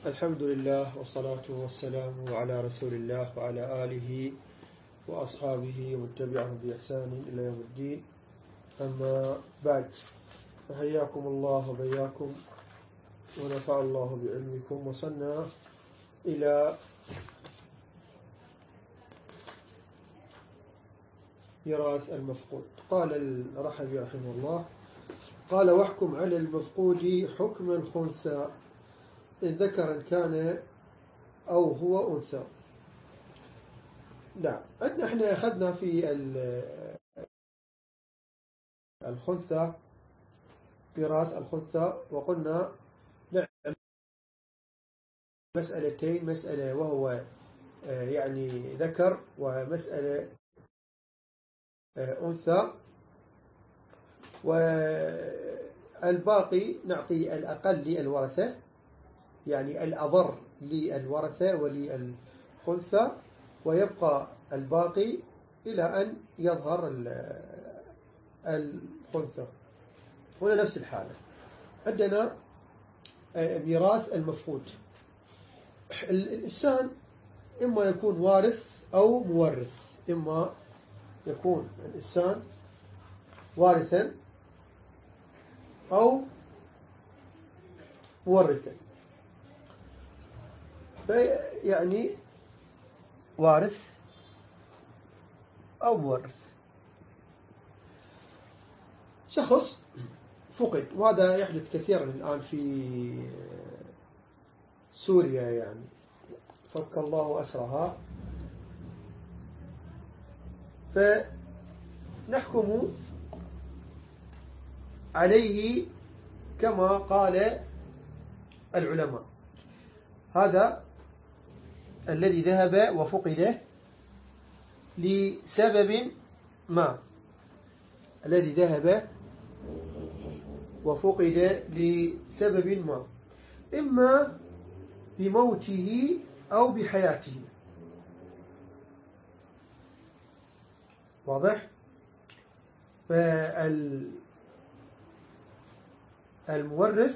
الحمد لله والصلاة والسلام على رسول الله وعلى آله وأصحابه ومن تبعهم بإحسان إلى يوم الدين. أما بعد، فحياكم الله وبياكم ونفع الله بعلمكم. وصلنا إلى ميراث المفقود. قال الرحبي رحمه الله: قال: واحكم على المفقود حكم الخنثى إن ذكرا كان أو هو أنثى. نعم، احنا أخذنا في الخنثى ميراث الخنثى، وقلنا نعم مسألتين: مسألة وهو يعني ذكر، ومسألة أنثى، والباقي نعطي الأقل للورثة، يعني الأضر للورثة وللخنثى، ويبقى الباقي إلى أن يظهر الخنثى. هنا نفس الحالة، عندنا ميراث المفقود. الإنسان إما يكون وارث أو مورث، إما يكون الإنسان وارثا أو مورثا. يعني وارث أو مورث. شخص فقد، وهذا يحدث كثيرا الآن في سوريا، يعني فك الله أسرها، فنحكم عليه كما قال العلماء. هذا الذي ذهب وفقد لسبب ما، الذي ذهب وفقد لسبب ما، إما بموته أو بحياته. واضح؟ فالمورث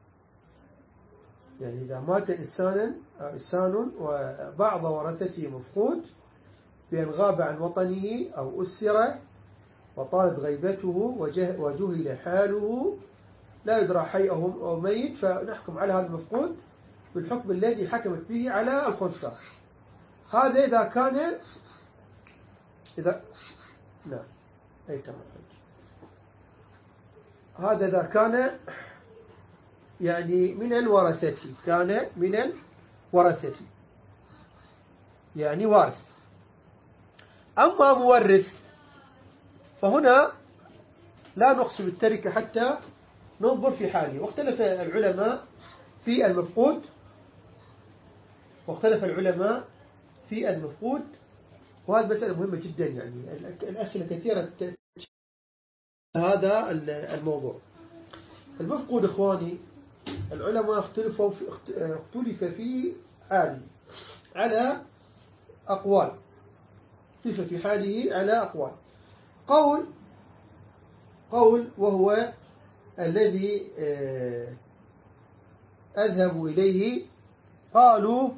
يعني إذا مات إنسان وبعض ورثته مفقود بأن غاب عن وطنه أو أسر وطالت غيبته وجهل حاله، لا يدرى حي أو ميت، فنحكم على هذا المفقود بالحكم الذي حكمت به على الخنثى. هذا إذا كان نعم هذا إذا كان يعني من الورثة، كان من الورثة يعني وارث. أما مورث فهنا لا نقسم التركة حتى ننظر في حاله. واختلف العلماء في المفقود، وهذه مسألة مهمة جدا، يعني الأسئلة كثيرة هذا الموضوع. المفقود إخواني، العلماء اختلف في حاله على أقوال. اختلف في حاله على أقوال. قول وهو الذي أذهب إليه، قالوا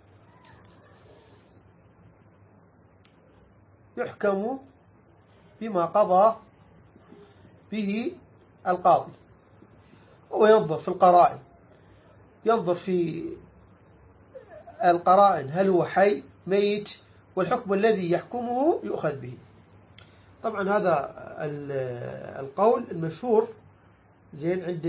يحكم بما قضى به القاضي. هو ينظر في القرائن، ينظر في القرائن هل هو حي ميت، والحكم الذي يحكمه يؤخذ به. طبعا هذا القول المشهور زين عند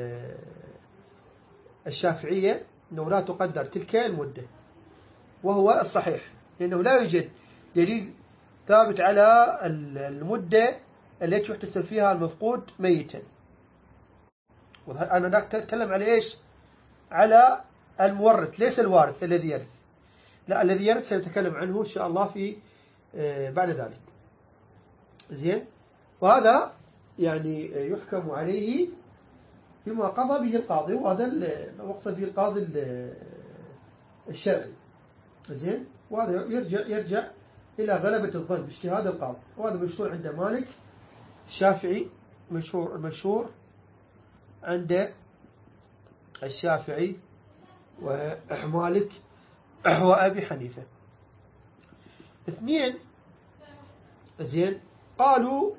الشافعية، أنه لا تقدر تلك المدة، وهو الصحيح، لأنه لا يوجد دليل ثابت على المدة التي يحتسب فيها المفقود ميتا. أنا أتكلم على إيش؟ على المورث، ليس الوارث الذي يرث. لا، الذي يرث سنتكلم عنه إن شاء الله في بعد ذلك. زين، وهذا يعني يحكم عليه بما قضى به القاضي، وهذا المقصد به القاضي الشرعي. زين، وهذا يرجع إلى غلبة الظن باجتهاد القاضي، وهذا مشهور عند مالك، الشافعي مشهور عند الشافعي ومالك وأبي حنيفة. اثنين زين قالوا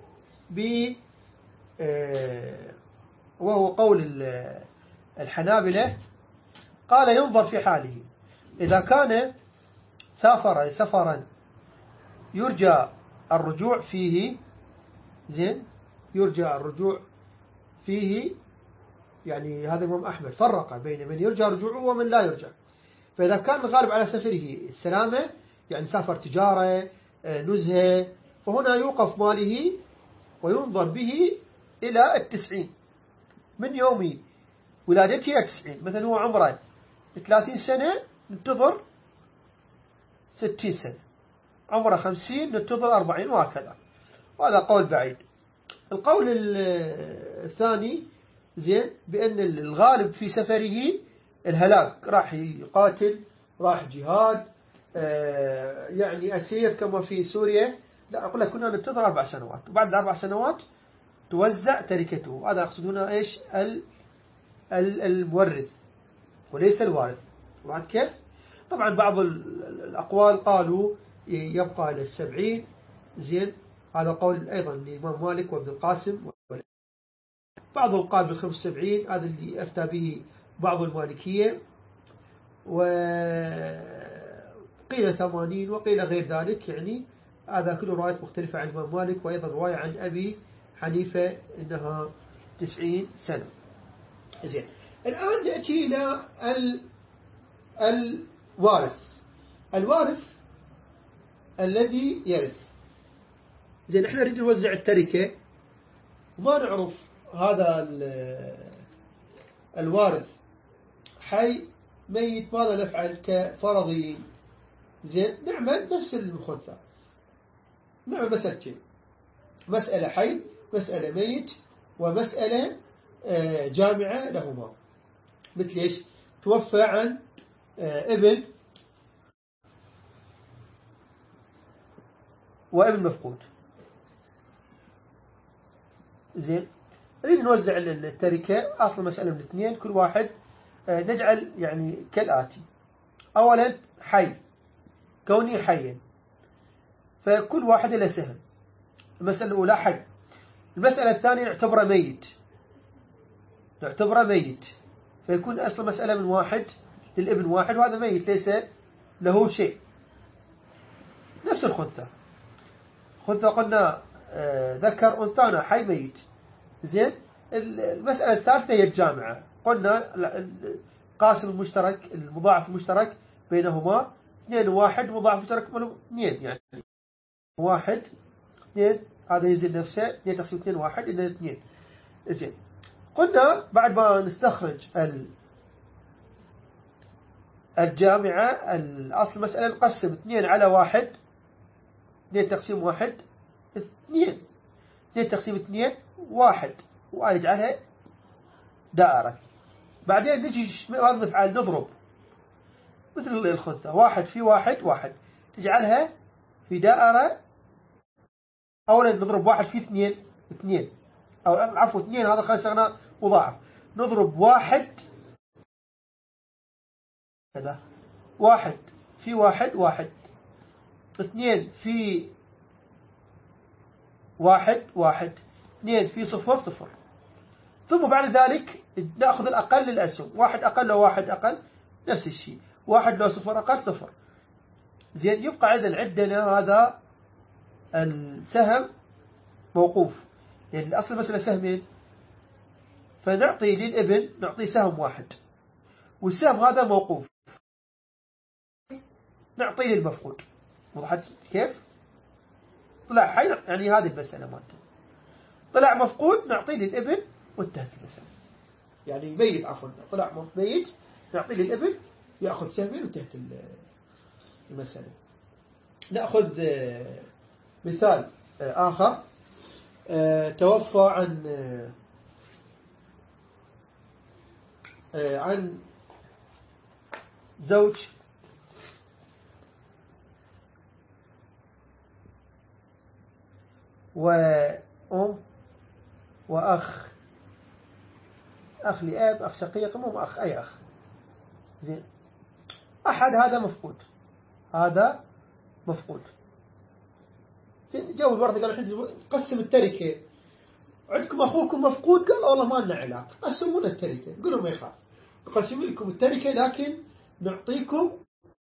وهو قول الحنابلة، قال ينظر في حاله، إذا كان سافر سفرا يرجى الرجوع فيه، زين يرجى الرجوع فيه، يعني هذا الإمام أحمد فرق بين من يرجى رجوعه ومن لا يرجى. فإذا كان الغالب على سفره السلامة، يعني سافر تجارة نزهة، فهنا يوقف ماله وينظر به إلى 90 من يوم ولادته 90. مثلا هو عمره 30 سنة ننتظر 60 سنة، عمره 50 ننتظر 40 وهكذا. وهذا قول بعيد. القول الثاني زين بأن الغالب في سفره الهلاك، راح يقاتل، راح جهاد، يعني أسير كما في سوريا، لا أقول لك كنا ننتظر 4 سنوات، وبعد 4 سنوات توزع تركته. هذا أقصد هنا إيش؟ المورث وليس الوارث. وعد كيف؟ طبعا بعض الأقوال قالوا يبقى إلى 70. زين هذا قول أيضا للإمام مالك وابن القاسم. بعضهم قال بال75، هذا اللي أفتى به بعض المالكية، وقيل 80 وقيل غير ذلك. يعني هذا كله روايات مختلفة عن الإمام مالك، وأيضا رواية عن أبي حنيفة إنها 90 سنة. زين الآن نأتي إلى الوارث الذي يرث. زين احنا نريد نوزع التركة وما نعرف هذا الوارث حي ميت، ماذا نفعل كفرضي؟ زين نعمل نفس المخثى، نعمل مسألتين: مسألة حي، مسألة ميت، ومسألة جامعة لهما. مثل ايش؟ توفى عن ابن وابن مفقود. زين نريد نوزع التركة، أصل مسألة من اثنين، كل واحد نجعل يعني كالآتي: أولا حي، كوني حيا، فكل واحد له سهم. المسألة الأولى حي. المسألة الثانية نعتبره ميت، فيكون أصل مسألة من واحد للابن واحد، وهذا ميت ليس له شيء. نفس الخنثى قلنا ذكر أنثانا حي ميت. زين المسألة الثالثة هي الجامعة، قلنا القاسم المشترك، المضاعف المشترك بينهما 2 و1 مضاعف مشترك 2، يعني 1 2، هذا يزيد نفسه 2 تقسيم 2 1 إلى 2. زين قلنا بعد ما نستخرج الجامعة، الأصل المسألة نقسم 2 على 1، 2 تقسيم 1 2، 2 تقسيم 2 1، ونجعلها دائرة. بعدين نجي نفعل نضرب مثل الخنثى، 1 في 1 1، تجعلها في دائرة. أولا نضرب 1 في 2 2، أو عفوا 2 هذا خلصنا مضاعف، نضرب 1 كذا، 1 في 1 1، 2 في 1 1، 2 في 0 0. ثم بعد ذلك نأخذ الأقل للأسهم، 1 أقل لو 1 أقل نفس الشيء، 1 لو 0 أقل 0. زين يبقى عندنا هذا السهم موقوف، يعني الأصل مثلا سهمين، فنعطي للابن نعطي سهم 1، والسهم هذا موقوف نعطيه للمفقود. وضحت كيف؟ طلع حي يعني هذه المسألة مالته، طلع مفقود نعطيه للابن وانتهت المسألة. يعني ميت عفوا، طلع ميت نعطيه للابن يأخذ سهمين وانتهت المسألة. نأخذ مثال آخر. توفى عن زوج وأم وأخ، أخ لأب، أخ شقيق، مو أخ، أي أخ. زين. أحد هذا مفقود، هذا مفقود. زين. جو الورثة قالوا الحين قسم التركة، عندكم أخوكم مفقود، قال والله ما لنا علاقة، قسمونا التركة. قالوا ما يخاف، نقسم لكم التركة لكن نعطيكم،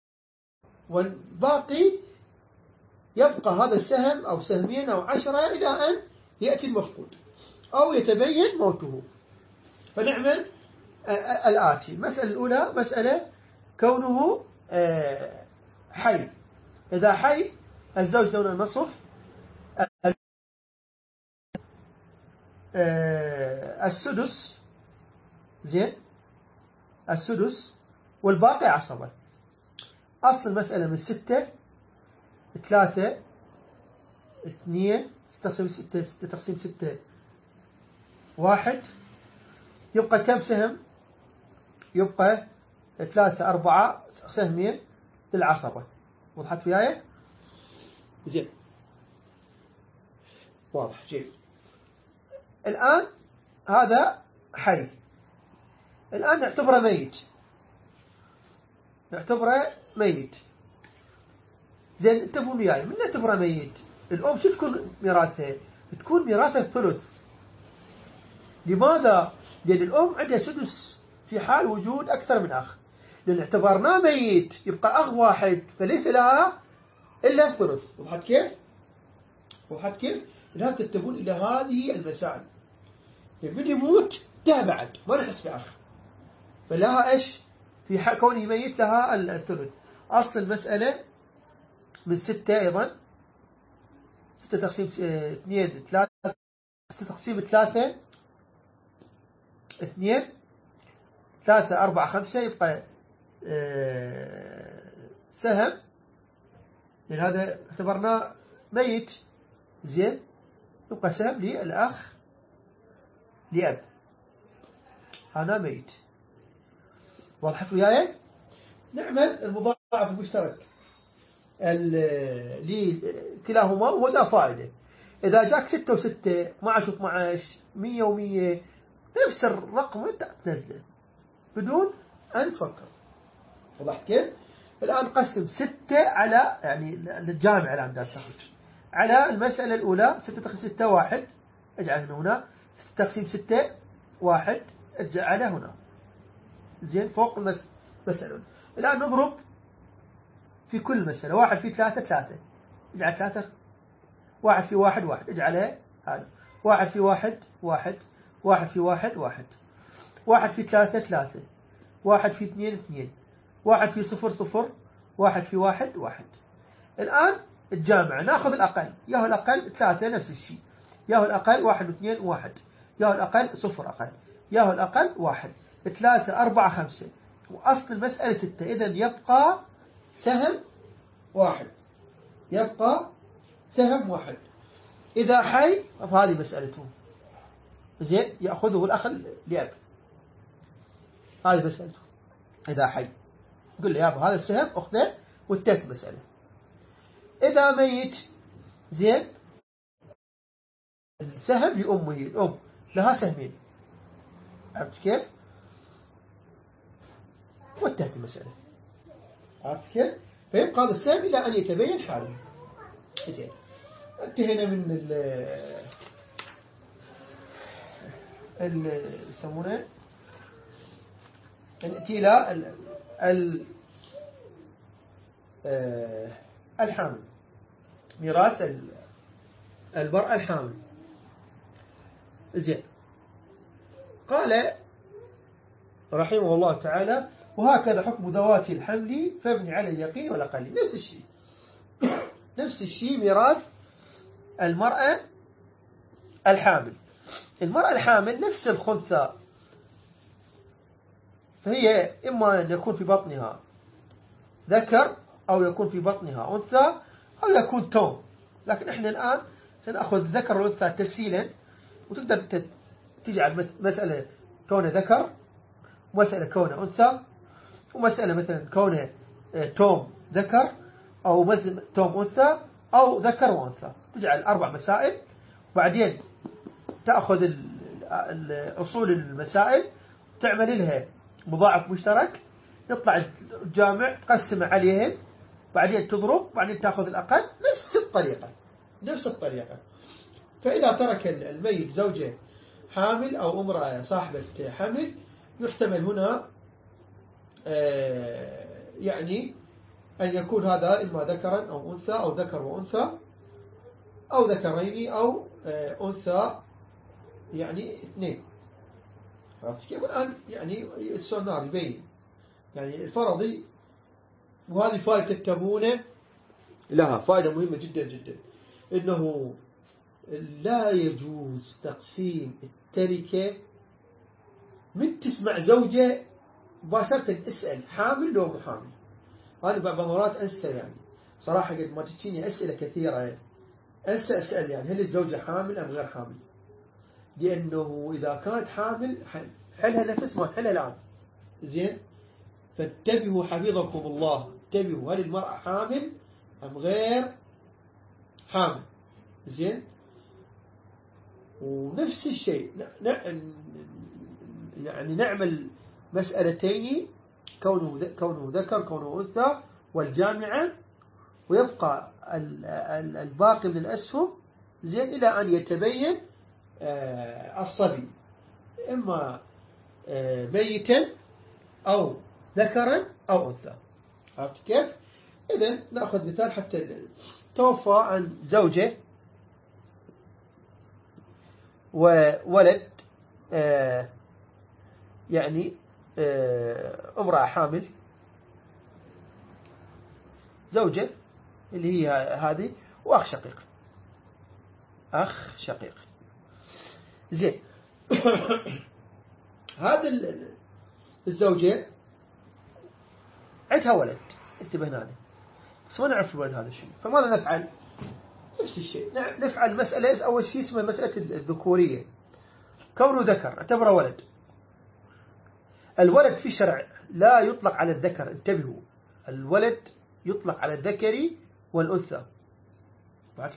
والباقي يبقى هذا السهم أو سهمين أو 10 إلى أن يأتي المفقود أو يتبين موته. فنعمل الآتي. المسألة الأولى مسألة كونه حي. إذا حي الزوج دون النصف، السدس، زين، السدس، والباقي عصبة. أصل المسألة من 6 3 2 6 تقسيم 6 1. يبقى كم سهم؟ يبقى 3 4 سهمين للعصبة. وضحت وياي؟ زين، واضح جيد. الآن هذا حي، الآن نعتبره ميت، نعتبره ميت. زين، انتبهوا وياي، من نعتبره ميت الأم شو تكون ميراثها؟ تكون ميراثها الثلث. لماذا؟ لأن الأم عندها سدس في حال وجود أكثر من أخ، لأن اعتبرناه ميت يبقى أخ واحد فليس لها إلا الثلث. وضحت كيف؟ وضحت كيف؟ لا تنتبهون إلى هذه المسائل. من يموت ده بعد ما نحس بأخ، فلها إيش؟ في كونه ميت لها الثلث. أصل المسألة من 6 أيضا، 6 تقسيم 2 3، 6 تقسيم 3 2 3 4 5 يبقى سهم، لأن هذا اعتبرناه ميت. زين، يبقى سهم للأخ لأب، أنا ميت. واضحت وياي؟ نعمل المضاعف المشترك لكلاهما، وذا فائدة. إذا جاك 6 و6 12 و12 100 و100 نفس الرقم أنت تنزله بدون أن تفكر. وضحت كيف؟ الآن قسم 6 على، يعني الجامع الآن دا سخرج على المسألة الأولى. 6 تقسيم 6 1، اجعل هنا 6 تقسيم 6 1، اجعله هنا. زين، فوق المسألة. الآن نضرب في كل مسألة. 1 في 3 3، اجعل 3. 1 في 1 1، اجعله هذا. 1 في 1 1، 1 في 1 1، 1 في 3 3، 1 في 2 2، 1 في 0 0، 1 في 1 1. الآن الجامعة ناخذ الأقل، ياهو الأقل 3 نفس الشيء، ياهو الأقل 1 و2 1، ياهو الأقل 0 أقل، ياهو الأقل 1 3 4 5. وأصل المسألة 6. إذن يبقى سهم واحد، يبقى سهم واحد. إذا حي فهذه مسألته. زين، يأخذه الأخ لأب، هذه مسألته. إذا حي قل لي يا أبا هذا السهم أخذه والتالت مسألة. إذا ميت، زين، السهم لأمه، الأم لها سهمين، عرفت كيف؟ والتالت مسألة، عرفت كيف؟ فيبقى هذا السهم إلى أن يتبين حاله. زين، انتهينا من يسمونه نأتي إلى الحامل، ميراث المرأة الحامل. زين، قال رحمه الله تعالى: وهكذا حكم ذوات الحمل فابني على اليقين والأقل. نفس الشيء، نفس الشيء ميراث المرأة الحامل. المرأة الحامل نفس الخنثى، فهي إما أن يكون في بطنها ذكر أو يكون في بطنها أنثى أو يكون توم. لكن إحنا الآن سنأخذ الذكر والأنثى تسهيلا، وتقدر تجعل مسألة كونه ذكر، ومسألة كونه أنثى، ومسألة مثلا كونه توم ذكر أو توم أنثى أو ذكر وأنثى. تجعل 4 مسائل، وبعدين تأخذ أصول المسائل تعمل لها مضاعف مشترك يطلع الجامع تقسم عليهم، بعدين تضرب، بعدين تأخذ الأقل، نفس الطريقة. فإذا ترك الميت زوجة حامل أو امرأة صاحبة حمل، يحتمل هنا يعني أن يكون هذا إما ذكرا أو أنثى، أو ذكر وأنثى، أو ذكرين، أو أنثى يعني اثنين. عرفت كيف؟ الآن يعني السونار يبين يعني الفرضي. وهذه فائدة تكتبونه لها، فائدة مهمة جدا جدا، إنه لا يجوز تقسيم التركة من تسمع زوجة مباشرة اسأل حامل لو مو حامل. أنا بعض المرات أنسى، يعني صراحة قد ما تجيني أسئلة كثيرة أنسى أسأل يعني هل الزوجة حامل أم غير حامل، لأنه إذا كانت حامل حلها نفس ما حلها الآن. زين، فانتبهوا حفظكم الله، انتبهوا هل المرأة حامل أم غير حامل. زين، ونفس الشيء يعني نعمل مسألتين، كونه ذكر كونه أنثى والجامعة، ويبقى الباقي من الأسهم زين إلى أن يتبين الصبي إما ميتا أو ذكرا أو أنثى. عرفت كيف؟ إذن نأخذ مثال حتى توفى عن زوجة وولد، يعني امرأة حامل، زوجة اللي هي هذه، وأخ شقيق. زين هذا الزوجة عندها ولد، انتبهنا له، بس ما نعرف الولد هذا الشيء. فماذا نفعل؟ نفس الشيء، نفعل مسألة أول شيء اسمها مسألة الذكورية. كونه ذكر اعتبره ولد. الولد في الشرع لا يطلق على الذكر، انتبهوا، الولد يطلق على الذكر والأنثى. بعد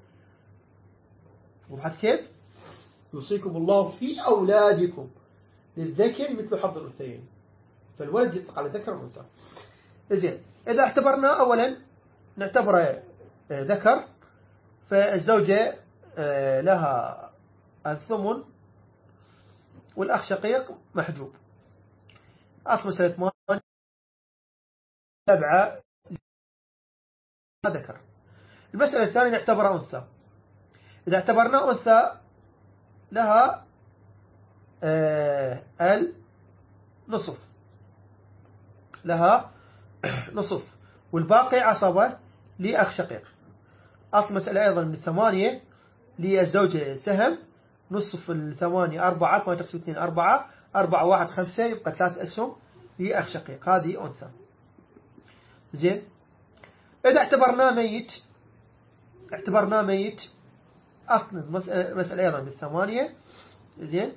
كيف يوصيكم الله في أولادكم للذكر مثل حظ الأنثيين. فالولد يطلق على الذكر والأنثى. زين، إذا اعتبرنا أولا نعتبره ذكر، فالزوجة لها الثمن والأخ شقيق محجوب. أصل مسألة 8 7 ذكر. المسألة الثانية نعتبرها أنثى. إذا اعتبرنا أنثى لها نصف، والباقي عصبة لأخ شقيق. أصل مسألة أيضا من 8 للزوجة سهم، نصف 8 4، 8 تقسيم 2 4، 4 1 5، يبقى 3 أسهم لأخ شقيق. هذه أنثى. زين، إذا اعتبرنا ميت أصلا مسألة أيضا من 8. زين،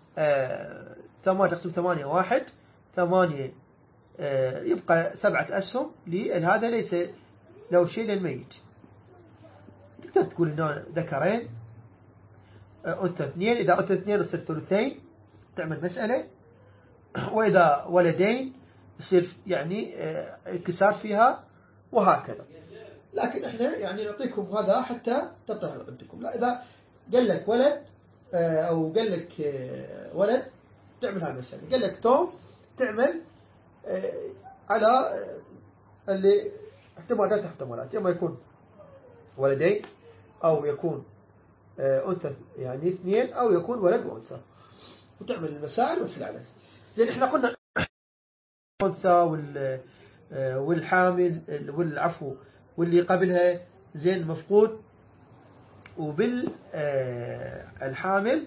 8 تقسيم 8 1، 8 يبقى 7 أسهم هذا ليس له شيء للميت. تقدر تقول إنه ذكرين أنثى 2. إذا أنثى 2 يصير ثلثين، تعمل مسألة. وإذا ولدين يصير يعني انكسار فيها، وهكذا. لكن احنا يعني نعطيكم هذا حتى تطرحوا عندكم. لا، إذا قال لك ولد أو قال لك ولد تعمل هالمسألة. قال لك توم تعمل على اللي احتمالات، إما يكون ولدين أو يكون أنثى يعني 2، أو يكون ولد وأنثى، وتعمل المسائل وتحل عليها. زين، احنا قلنا الأنثى والحامل والعفو واللي قبلها زين مفقود، وبالحامل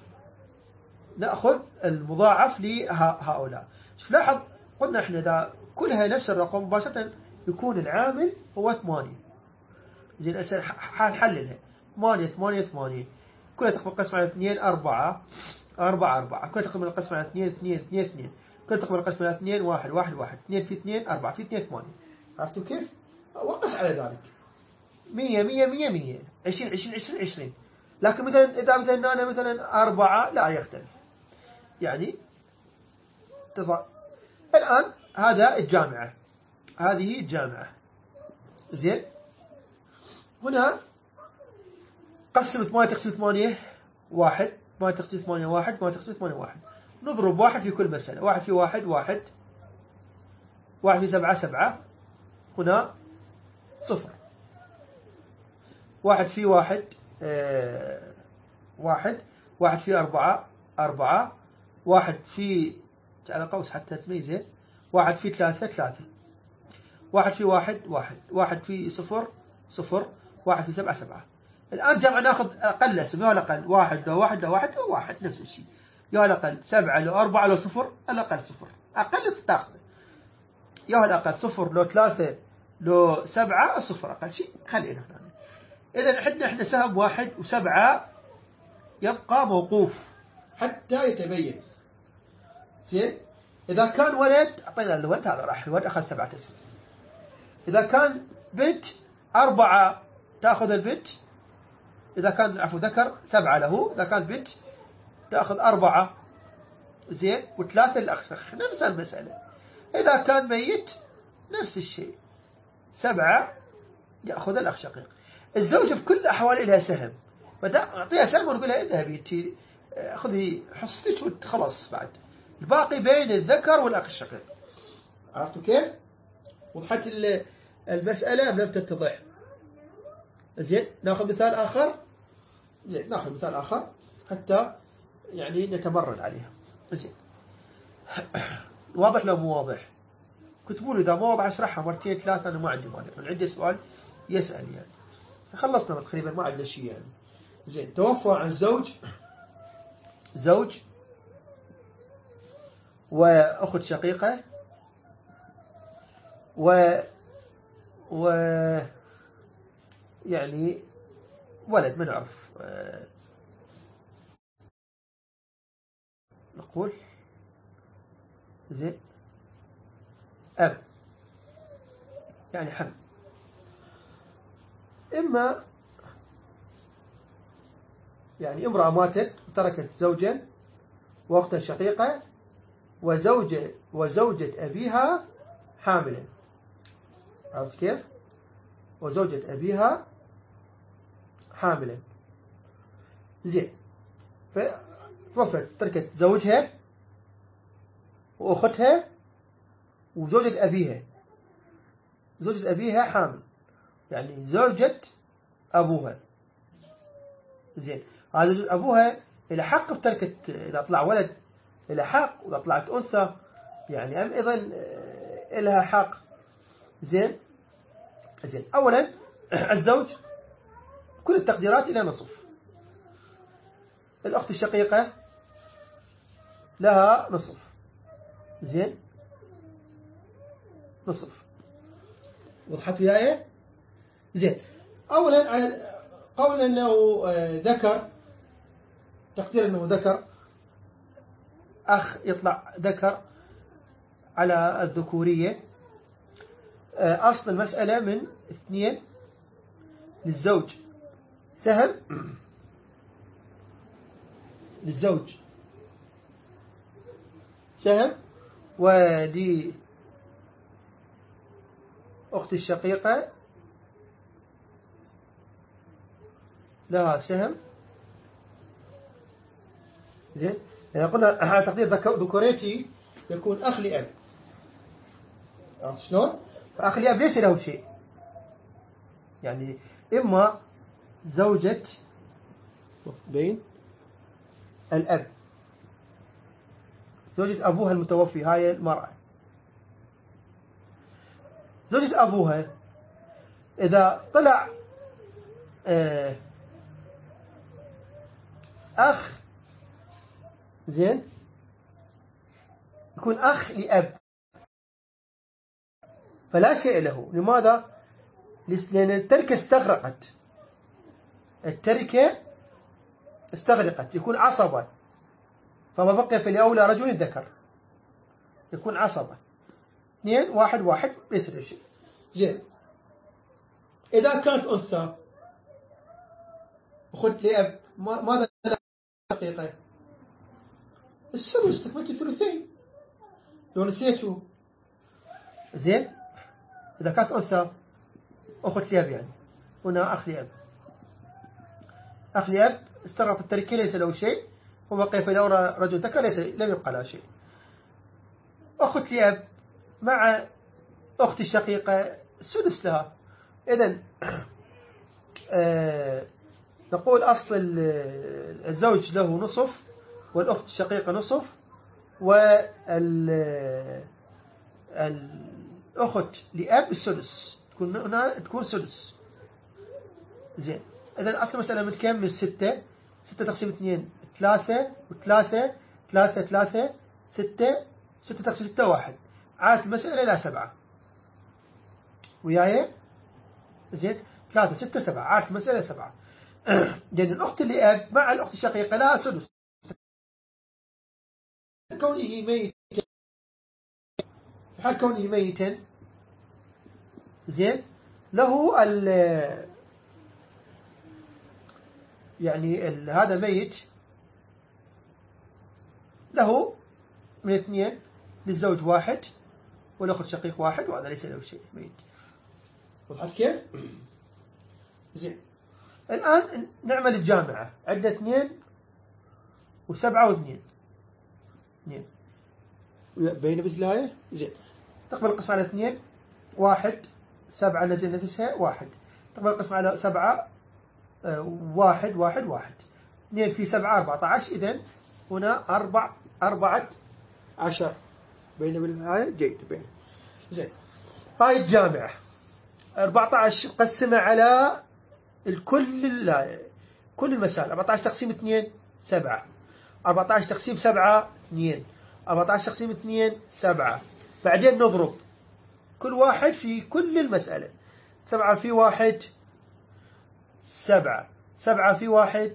نأخذ المضاعف لهؤلاء. لاحظ قلنا احنا إذا كلها نفس الرقم مباشرة يكون العامل هو 8. زين، حنحللها 8 كلها تقسم القسم على 2 4 4 كلها تقسم القسم على 2 2 كلها تقسم القسم على 2 1 1 1 2 في 2 4 في 2 8. عرفتوا كيف؟ وقس على ذلك 100 100 100 100 20 20 20 20. لكن مثلا إذا مثلا أنا مثلا 4 لا يختلف. يعني الآن هذا الجامعة، هذه الجامعة. زين. هنا قسم 8 تقسيم 8 1، 8 تقسيم 8 1، 8 تقسيم 8 1. نضرب 1 في كل مسألة. 1 في 1 1، 1 في 7 7، هنا 0. 1 في 1 1، 1 في 4 4، 1 في على قوس حتى تميزه، 1 في 3 3، 1 في 1 1، 1 في 0 0، 1 في 7 7. الآن جمع ناخذ أقل اسم، يا الأقل 1 لو 1 لو 1 لو 1 نفس الشيء، يا الأقل 7 لو 4 لو 0، الأقل 0 أقل تاخذ، يا الأقل 0 لو 3 لو 7 0 أقل شيء خلينا هنا. إذا احنا سهم 1 و7 يبقى موقوف حتى يتبين. زين. إذا كان ولد أعطينا الولد، هذا راح الولد أخذ 7 اسم. إذا كان بنت 4 تأخذ البنت، إذا كان عفوا ذكر 7 له، إذا كان بنت تأخذ 4. زين. و3 الأخ، نفس المسألة. إذا كان ميت نفس الشيء، 7 يأخذ الأخ شقيق. الزوجة في كل الأحوال لها سهم، فأعطيها سهم ونقول لها اذهبي انت خذي حصتك وخلاص، بعد الباقي بين الذكر والأخ الشقيق. عرفتوا كيف؟ وضحت المسألة لم تتضح. زين. ناخذ مثال آخر. زين. ناخذ مثال آخر حتى يعني نتمرن عليها. زين. واضح لو مو واضح؟ كتبوا لي إذا مو واضح اشرحها مرتين 3، أنا ما عندي مانع، أنا عندي سؤال يسأل يعني. خلصنا تقريبا ما عندنا شيء يعني. زين. توفى عن زوج وأخت شقيقة و يعني ولد ما نعرف نقول. زين. أب يعني حمل. إما يعني امرأة ماتت تركت زوجا وأختا شقيقة وزوجة أبيها حاملا. عرفت كيف؟ وزوجة أبيها حاملا. زين. فتوفت تركت زوجها وأختها وزوجة أبيها. زوجة أبيها حامل يعني زوجة أبوها. زين. هذا زوجة أبوها إلى حق بتركة، إذا طلع ولد إلى حق، وإذا طلعت أنثى يعني أيضا إلها حق. زين. زين. أولا الزوج كل التقديرات إلى نصف. الأخت الشقيقة لها نصف. زين. نصف. وضحت وياي؟ زين. أولا على قول أنه ذكر، تقدير أنه ذكر، أخ يطلع ذكر على الذكورية. أصل المسألة من 2 للزوج سهم، للزوج سهم، ولأخت الشقيقة لها سهم. زين. يعني قلنا على تقدير ذكوريتي يكون أخ لأب. عرفت شلون؟ فأخ لأب ليس له شيء، يعني إما زوجة بين الأب، زوجة أبوها المتوفي، هاي المرأة زوجة أبوها إذا طلع أخ، زين، يكون أخ لأب فلا شيء له. لماذا؟ لأن التركة استغرقت، التركة استغرقت، يكون عصبة، فما بقي في الأولى رجل ذكر يكون عصبة. 2 1 1 ليس له شيء. زين. إذا كانت أنثى أخت لأب ماذا دقيقة؟ السدس تكملة الثلثين لو نسيته. زين. إذا كانت أنثى أخت لأب يعني، هنا أخ لأب. أخ لأب استغرق التركة ليس له شيء، وبقي في دورة رجل ذكر لم يبقى له شيء. أخت لأب مع أخت الشقيقة السدس لها. إذن نقول أصل الزوج له نصف، والأخت الشقيقة نصف، والأخت لأب السدس، تكون سدس. زين. إذن أصل مسألة من كم؟ من 6. 6 تقسيم 2 3، و3 3 3 6. 6 تقسيم 6 1. عادت المسألة إلى 7 وياي. زين. 3 6 7 عادت المسألة 7. لأن الأخت لأب مع الأخت الشقيقة لها سدس. كونه ميتا، حال كونه ميتا، زين، له يعني هذا ميت له من 2، للزوج 1 والأخت شقيق 1، وهذا ليس له شيء، ميت. وضحت كيف؟ زين. الآن نعمل الجامعة. عندنا 2 و7 و2. 2 بين مثلها. زين. تقبل القسم على 2 1 7 نزل نفسها 1. تقبل القسم على 7 1 1 1. 2 في 7 14. إذن هنا 14 بين بالنهاية. جيد. بين. زين. هاي الجامعة 14 قسمة على كل المسائل. 14 تقسيم 2 7. 14 تقسيم 7 2. 14 تقسيم 2 7. بعدين نضرب كل واحد في كل المسألة. 7 في 1 7. 7 في 1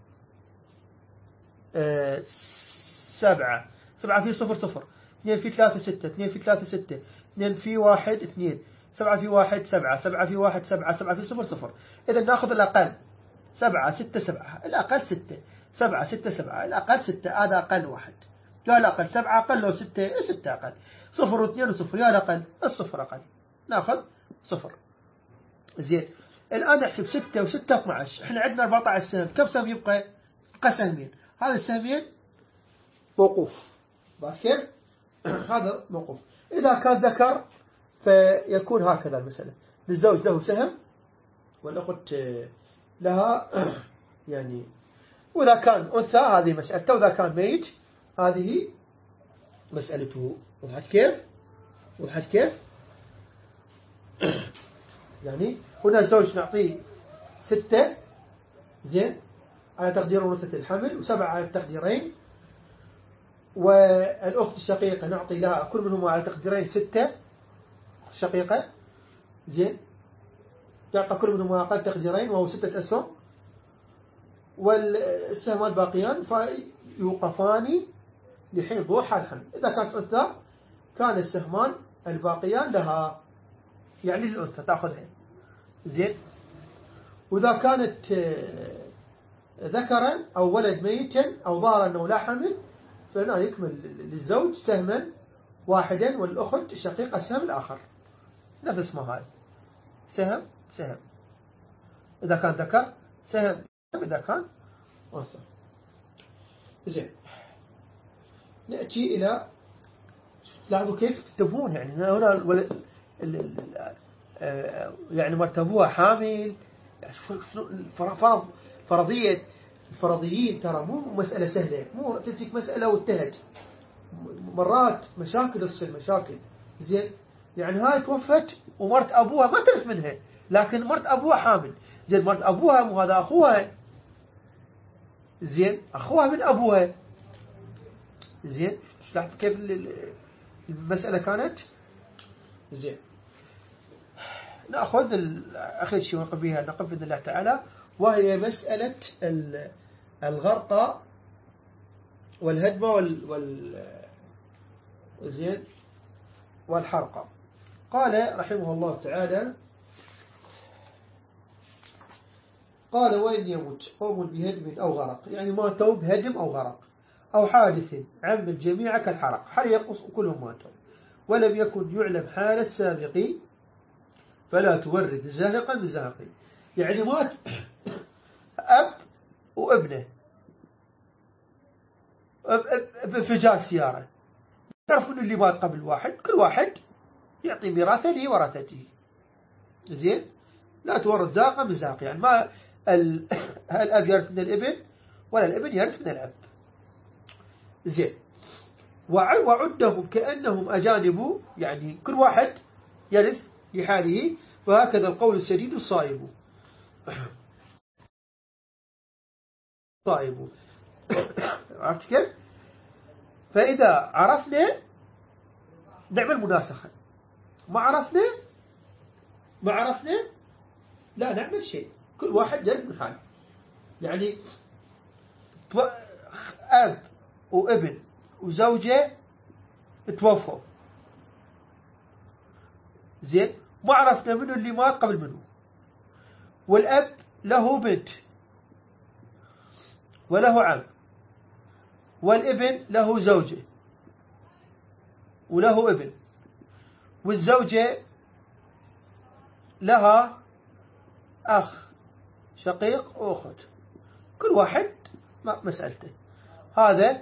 7. 7 في 0 0. 2 في 3 6. 2 في 3 6. 2 في 1 2. 7 في 1 7. 7 في 1 7. 7 في 0 0. إذا نأخذ الأقل. 7 6 7 الأقل 6. 7 6 7 الأقل 6. هذا أقل واحد. يا الأقل 7 أقل لو 6 6 أقل. 0 و2 و0. يا الأقل الصفر أقل. نأخذ 0. زين. الآن نحسب 6 و6 12. احنا عندنا 14 سهم. كم سهم يبقى؟ سهمين. هذا السهمين موقوف. بس كيف؟ هذا موقوف. إذا كان ذكر فيكون هكذا المسألة. للزوج له سهم، والأخت لها يعني. وإذا كان أنثى هذه مسألته، وإذا كان ميت هذه مسألته. وضحت كيف؟ وضحت كيف؟ يعني هنا الزوج نعطيه 6 زين على تقدير ورثة الحمل، و7 على التقديرين. والأخت الشقيقة نعطي لها كل منهما على تقديرين 6 شقيقة. زين. يعطى كل منهما أقل تقديرين وهو 6 أسهم. والسهمان الباقيان فيوقفان لحين ظهور حال الحمل. إذا كانت أنثى كان السهمان الباقيان لها، يعني للأنثى تأخذها. زين. وإذا كانت ذكرا أو ولد ميتا أو ظاهر أنه لا حمل، فهنا يكمل للزوج سهما واحدا، والأخت الشقيقة السهم الآخر. نفس ما هذا سهم سهم. إذا كان ذكر سهم، إذا كان أنثى. زين. نأتي إلى، لاحظوا كيف تكتبون. يعني هنا يعني مرتبوها حامل. فرضيين ترى مو مسألة سهلة. مو تجيك مسألة وانتهت. مرات مشاكل تصير مشاكل. زين. يعني هاي توفت ومرت أبوها ما ترث منها، لكن مرت أبوها حامل. زين. مرت أبوها مو هذا أخوها. زين. أخوها من أبوها. زين. لاحظوا كيف المسألة كانت. زين. نأخذ آخر شيء ونقف بها نقف بإذن الله تعالى، وهي مسألة الغرقة والهدمة زين والحرقة. قال رحمه الله تعالى: قال: وإن يمت قوم بهدم أو غرق، يعني ماتوا بهدم أو غرق أو حادث عم الجميع كالحرق، حرق كلهم ماتوا، ولم يكن يعلم حال السابق فلا تورد زاهقا بزاهق. يعني مات أب وابنه بانفجار سيارة، يعرفون اللي مات قبل واحد، كل واحد يعطي ميراثه لورثته. زين، لا تورد زاهقا بزاهق، يعني ما الأب يرث من الابن ولا الابن يرث من الأب. زين، وعدهم كأنهم أجانب، يعني كل واحد يرث لحاله، فهكذا القول السديد الصائب. صائب. عرفت كيف؟ فإذا عرفنا نعمل مناسخة، ما عرفنا لا نعمل شيء، كل واحد يرث من حاله. يعني أب وابن وزوجة توفوا، زين، ما عرفنا منه اللي مات قبل منه، والأب له بنت وله عم، والابن له زوجة وله ابن، والزوجة لها أخ شقيق وأخت، كل واحد مسألته، هذا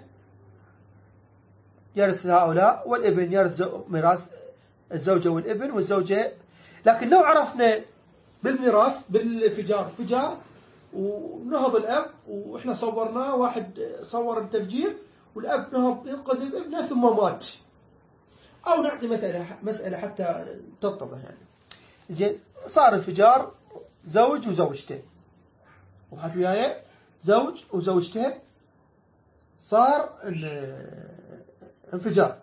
يرث هؤلاء، والابن يرث ميراث الزوجة والابن والزوجة. لكن لو عرفنا بالميراث بالفجار فجار ونهض الأب وإحنا صورناه، واحد صور التفجير والأب نهض ينقذ ابنه ثم مات، أو نعطي مسألة حتى تتضح يعني. زين، صار انفجار زوج وزوجته، واحد وياه زوج وزوجته، صار انفجار،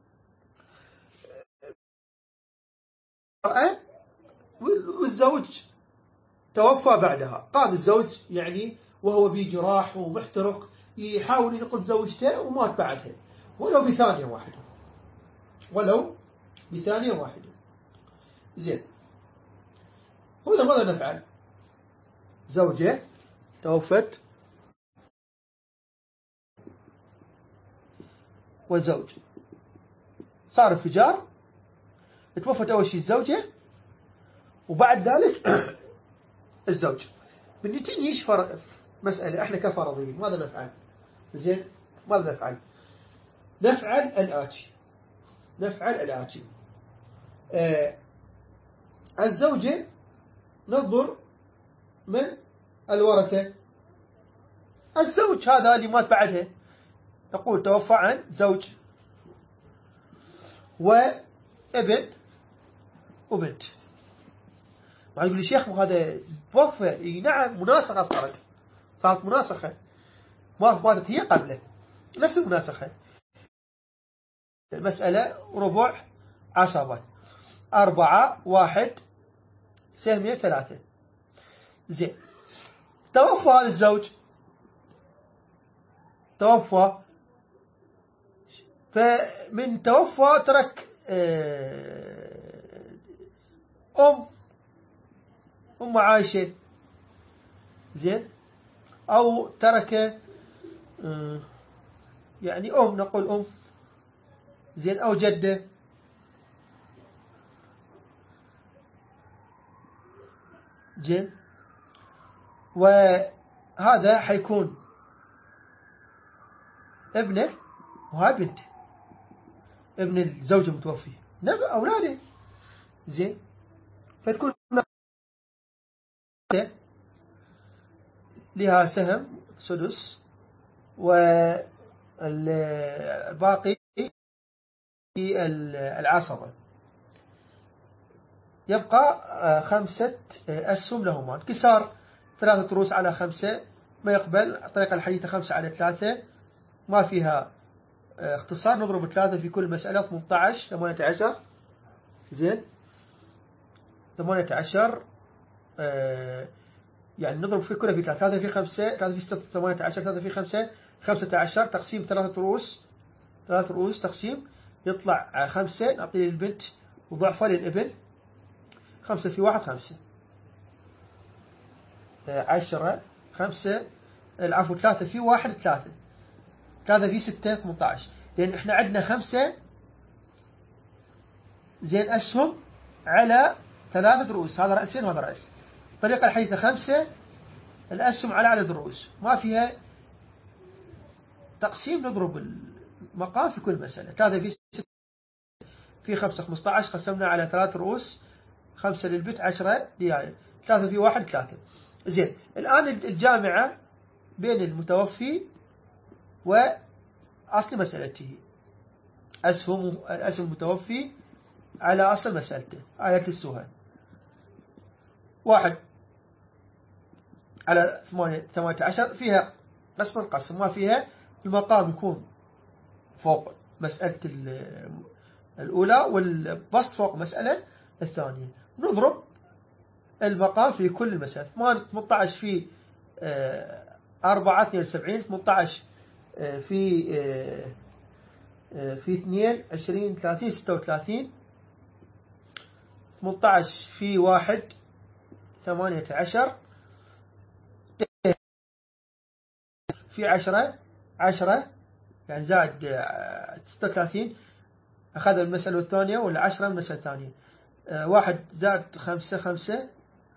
والزوج توفى بعدها، قام الزوج يعني وهو بجراح ومحترق يحاول ينقذ زوجته ومات بعدها، ولو بثانية واحدة. زين، هنا ماذا نفعل؟ زوجة توفت والزوج، صار انفجار، توفت أول شيء الزوجة وبعد ذلك الزوج. بنتيجي مسألة احنا كفرضيين ماذا نفعل؟ زين، ماذا نفعل؟ نفعل الآتي. الزوجة ننظر من الورثة، الزوج هذا اللي مات بعدها نقول توفى عن زوج وابن وبنت. ما يقول لي شيخ هذا توفى، نعم، مناسخة صارت مناسخة، ماتت هي قبله، نفس المناسخة. المسألة ربع عشرة، 4 1 سهمية 3. زين، توفى هذا الزوج، فمن توفى ترك أم عايشة، زين، أو ترك يعني نقول زين، أو جدة، زين، وهذا حيكون ابنه وهاي بنته، ابن الزوج المتوفي أولاده، زين، فتكون لها سهم سدس، والباقي في العصبة، يبقى 5 أسهم لهما، انكسار 3 رؤوس على 5 ما يقبل، الطريقة الحديثة 5 على 3 ما فيها اختصار، نضرب 3 في كل مسألة 18 زين، 18 يعني نضرب في كله في 3 في 5 3 في 6 18 3 في 5 15 تقسيم 3 رؤوس تقسيم يطلع 5، نعطي للبنت وضعفها للابن، 5 في 1 5 10 5 العفو 3 في 1 3 في 6 18، لأن احنا عندنا 5 زين أسهم على 3 رؤوس، هذا رأسين وهذا رأس. الطريقة الحديثة 5 الأسهم على عدد الرؤوس، ما فيها تقسيم، نضرب المقام في كل مسألة. 3 في 6 في 5 15، قسمنا على 3 رؤوس، 5 للبت 10 دياية، 3 في 1 3. زين الآن الجامعة بين المتوفي وأصل مسألته، أسهم المتوفي على أصل مسألته، آية السهل. 1 على 18 فيها قسم القسم، ما فيها المقام يكون فوق مسألة الأولى والبسط فوق مسألة الثانية. نضرب المقام في كل المسائل. 18 في 4 72، 18 في 2 20 30 36، 18 في 1 18، في 10 يعني زائد 36، أخذ المسألة الثانية ولا 10 من المسألة الثانية. 1 زائد 5 5،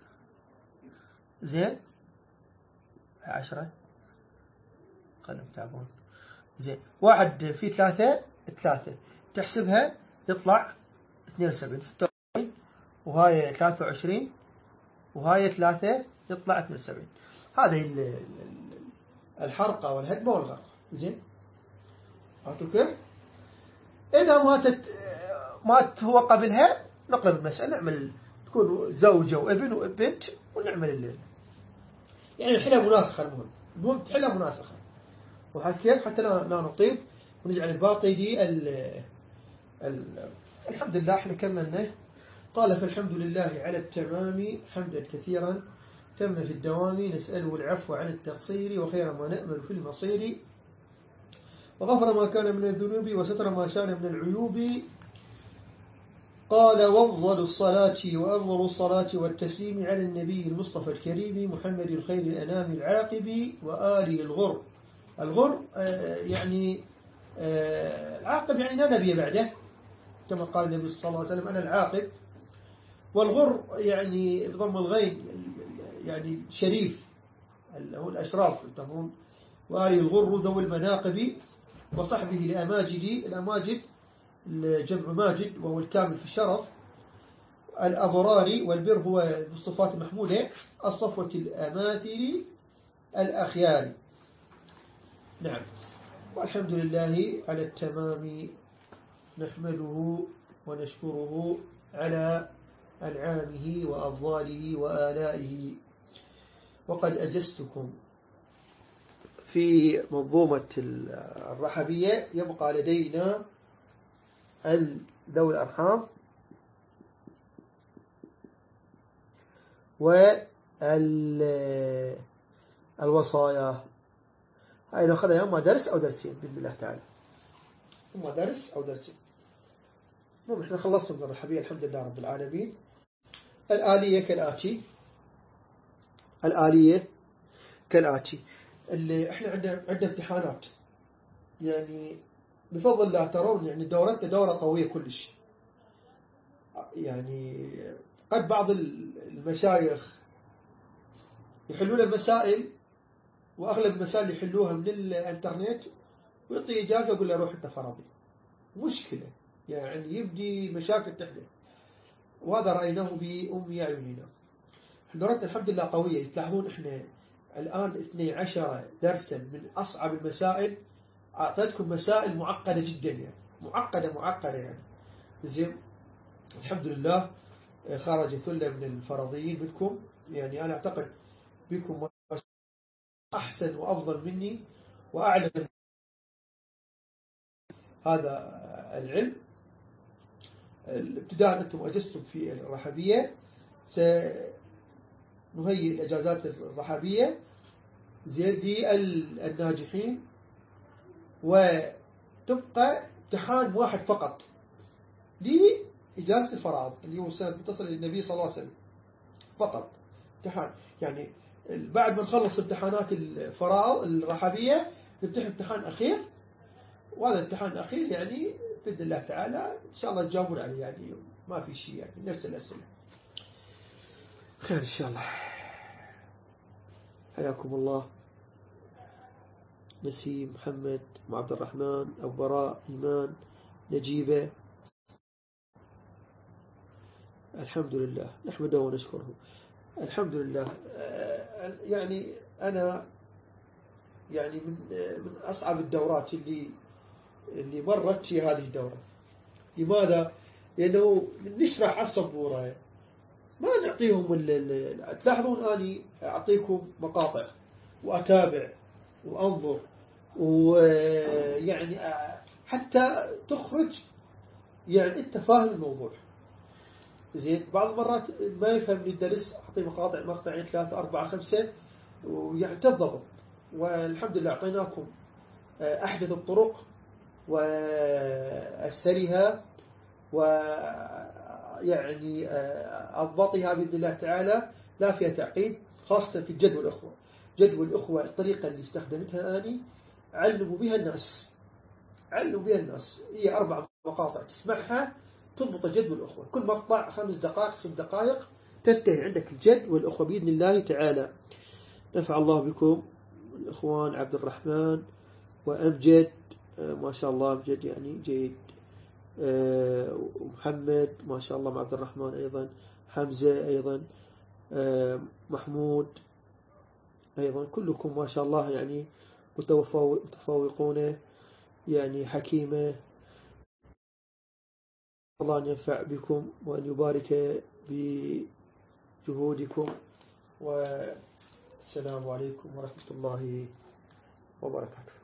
زين 10 قلم تعبون. زين 1 في 3 تحسبها يطلع 72 26، وهاي 23 وهاي 3 يطلع 72. هذه الحرقة والهدمة والغرق. زين عرفتوا كيف؟ إذا مات هو قبلها نقلب المسألة، نعمل تكون زوجة وابن وبنت ونعمل الليل، يعني نحلها مناسخة. المهم تحلها مناسخة، وحتى كيف حتى لا نطيب ونجعل الباقي دي الحمد لله احنا كملنا. قال فالحمد لله على التمام حمدا كثيرا تم في الدوام، نسأله العفو عن التقصير وخير ما نأمل في المصير، وغفر ما كان من الذنوب وستر ما شان من العيوب. قال وأفضل الصلاة وأفضل الصلاة والتسليم على النبي المصطفى الكريم محمد خير الأنام العاقب وآله الغر. الغر يعني العاقب يعني لا نبي بعده، كما قال النبي صلى الله عليه وسلم أنا العاقب. والغر يعني ضم الغين يعني شريف، هو الأشراف تفهمون. وآله الغر ذوي المناقب وصحبه الأماجد جمع ماجد وهو الكامل في الشرف، الأبرار، والبر هو بالصفات المحمودة، الصفوة الأماثل الأخيار. نعم. والحمد لله على التمام، نحمده ونشكره على أنعامه وأفضاله وآلائه. وقد أجزتكم في منظومة الرحبية. يبقى لدينا ذوي الأرحام والوصايا. هاي نأخذها إما درس أو درسين بإذن الله تعالى، إما درس أو درسين. نحن خلصنا من الرحبية الحمد لله رب العالمين. الآلية كالآتي. اللي احنا عندنا امتحانات، يعني بفضل الله ترون يعني دورتنا دورة قوية كلش. يعني قد بعض المشايخ يحلون المسائل، وأغلب المسائل يحلوها من الانترنت، ويعطي إجازة ويقول له روح انت فرضي. مشكلة يعني يبدي مشاكل تحدث، وهذا رأيناه بأم أعيننا. دورتنا الحمد لله قوية. تلاحظون احنا الآن 12 درسا من أصعب المسائل. أعطيتكم مسائل معقدة جدا، يعني معقدة يعني. زين الحمد لله خرج ثلة من الفرضيين منكم، يعني أنا أعتقد بكم أحسن وأفضل مني وأعلم هذا العلم. ابتداء أنتم أجزتم في الرحبية، سنهيئ الأجازات الرحبية زين للناجحين، وتبقى امتحان واحد فقط لإجازة الفرائض اللي هو سنة متصل للنبي صلى الله عليه وسلم فقط. امتحان يعني بعد ما نخلص امتحانات الفرائض الرحبية نفتح امتحان أخير، وهذا الامتحان الأخير يعني بإذن الله تعالى إن شاء الله تجاوبون عليه، يعني ما في شيء يعني نفس الأسئلة. خير إن شاء الله. حياكم الله. نسيم، محمد، عبد الرحمن، أبو براء، إيمان، نجيبة. الحمد لله نحمده ونشكره. الحمد لله. يعني أنا يعني من أصعب الدورات اللي مرت في هذه الدورة. لماذا؟ لأنه نشرح على السبورة، ما نعطيهم تلاحظون أني أعطيكم مقاطع وأتابع وأنظر، ويعني حتى تخرج يعني أنت فاهم الموضوع زين. بعض المرات ما يفهم الدرس، أعطيه مقطعين 3 4 5 ويعني تضبط. والحمد لله أعطيناكم أحدث الطرق وأسهلها ويعني أضبطها بإذن الله تعالى، لا فيها تعقيد، خاصة في جدول الأخوة. جدول الأخوة الطريقة اللي استخدمتها أنا علموا بها الناس، هي 4 مقاطع تسمعها تضبط جدول الأخوة. كل مقطع 5 دقائق 6 دقائق تنتهي عندك الجدول الأخوة بإذن الله تعالى. نفع الله بكم الإخوان عبد الرحمن وأمجد، ما شاء الله أمجد يعني جيد، ومحمد ما شاء الله مع عبد الرحمن أيضا، حمزة أيضا، محمود أيضا، كلكم ما شاء الله يعني متفوقون يعني حكيمة. الله أن ينفع بكم وأن يبارك بجهودكم، والسلام عليكم ورحمة الله وبركاته.